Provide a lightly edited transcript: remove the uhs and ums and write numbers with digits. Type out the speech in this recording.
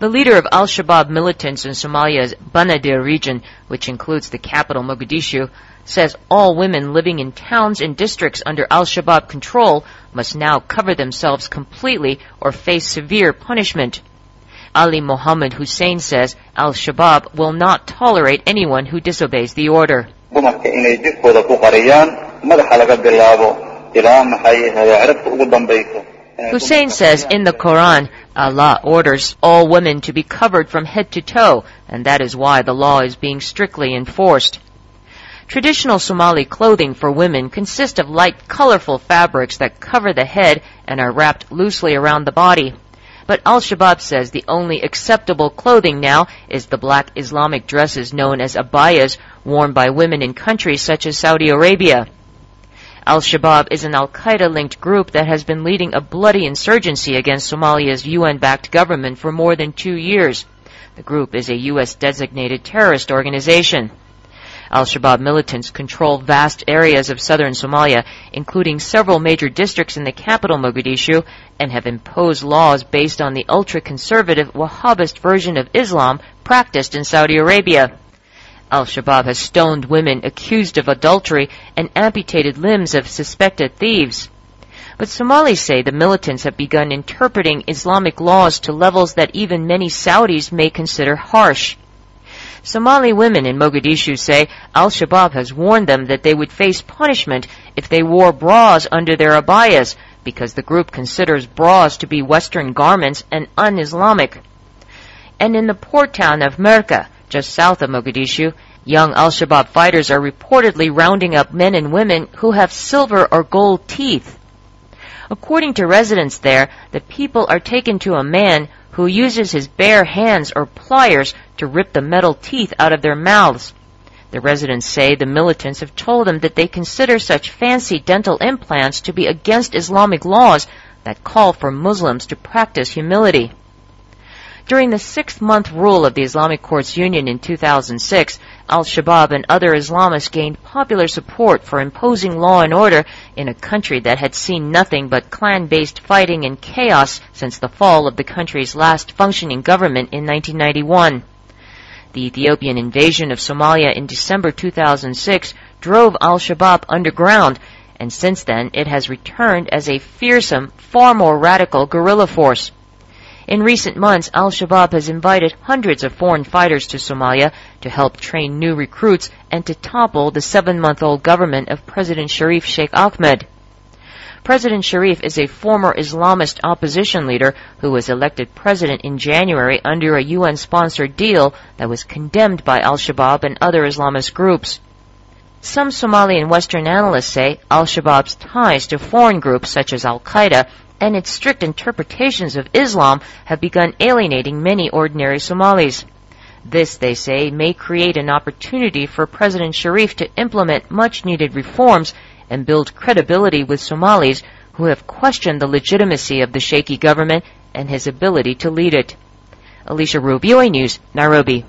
The leader of al-Shabaab militants in Somalia's Banaadir region, which includes the capital Mogadishu, says all women living in towns and districts under al-Shabaab control must now cover themselves completely or face severe punishment. Ali Mohammed Hussein says al-Shabaab will not tolerate anyone who disobeys the order. Hussein says in the Quran, Allah orders all women to be covered from head to toe, and that is why the law is being strictly enforced. Traditional Somali clothing for women consists of light, colorful fabrics that cover the head and are wrapped loosely around the body. But al-Shabaab says the only acceptable clothing now is the black Islamic dresses known as abayas worn by women in countries such as Saudi Arabia. Al-Shabaab is an al-Qaeda-linked group that has been leading a bloody insurgency against Somalia's UN-backed government for more than 2 years. The group is a U.S.-designated terrorist organization. Al-Shabaab militants control vast areas of southern Somalia, including several major districts in the capital Mogadishu, and have imposed laws based on the ultra-conservative Wahhabist version of Islam practiced in Saudi Arabia. Al-Shabaab has stoned women accused of adultery and amputated limbs of suspected thieves. But Somalis say the militants have begun interpreting Islamic laws to levels that even many Saudis may consider harsh. Somali women in Mogadishu say al-Shabaab has warned them that they would face punishment if they wore bras under their abayas, because the group considers bras to be Western garments and un-Islamic. And in the port town of Merka, just south of Mogadishu, young al-Shabaab fighters are reportedly rounding up men and women who have silver or gold teeth. According to residents there, the people are taken to a man who uses his bare hands or pliers to rip the metal teeth out of their mouths. The residents say the militants have told them that they consider such fancy dental implants to be against Islamic laws that call for Muslims to practice humility. During the 6-month rule of the Islamic Courts Union in 2006, al-Shabaab and other Islamists gained popular support for imposing law and order in a country that had seen nothing but clan-based fighting and chaos since the fall of the country's last functioning government in 1991. The Ethiopian invasion of Somalia in December 2006 drove al-Shabaab underground, and since then it has returned as a fearsome, far more radical guerrilla force. In recent months, al-Shabaab has invited hundreds of foreign fighters to Somalia to help train new recruits and to topple the 7-month-old government of President Sharif Sheikh Ahmed. President Sharif is a former Islamist opposition leader who was elected president in January under a UN-sponsored deal that was condemned by al-Shabaab and other Islamist groups. Some Somali and Western analysts say al-Shabaab's ties to foreign groups such as al-Qaeda and its strict interpretations of Islam have begun alienating many ordinary Somalis. This, they say, may create an opportunity for President Sharif to implement much-needed reforms and build credibility with Somalis who have questioned the legitimacy of the shaky government and his ability to lead it. Alicia Rubio, News, Nairobi.